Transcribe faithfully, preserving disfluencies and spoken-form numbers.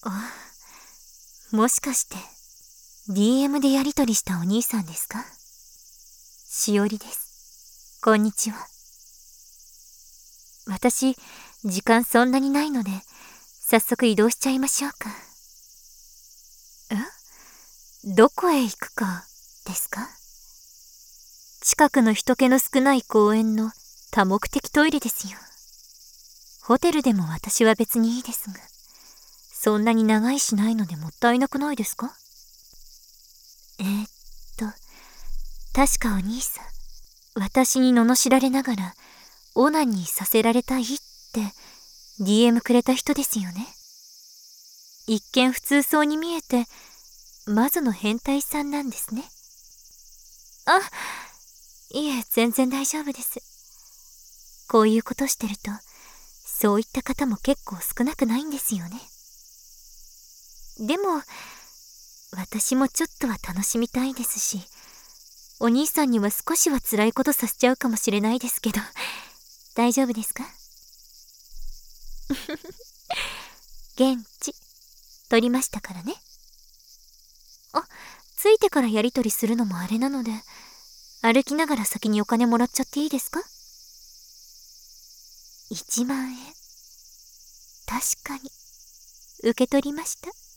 あ、もしかして ディーエム でやり取りしたお兄さんですか？しおりです。こんにちは。私、時間そんなにないので、早速移動しちゃいましょうか。え？どこへ行くかですか？近くの人気の少ない公園の多目的トイレですよ。ホテルでも私は別にいいですが、そんなに長いしないのでもったいなくないですか？えー、っと、確かお兄さん、私に罵られながらオナニーさせられたいって ディーエム くれた人ですよね。一見普通そうに見えて、まずの変態さんなんですね。あ、いえ、全然大丈夫です。こういうことしてると、そういった方も結構少なくないんですよね。でも、私もちょっとは楽しみたいですし、お兄さんには少しは辛いことさせちゃうかもしれないですけど、大丈夫ですか？現地、取りましたからね。あ、ついてからやり取りするのもあれなので、歩きながら先にお金もらっちゃっていいですか？いちまんえん。確かに、受け取りました。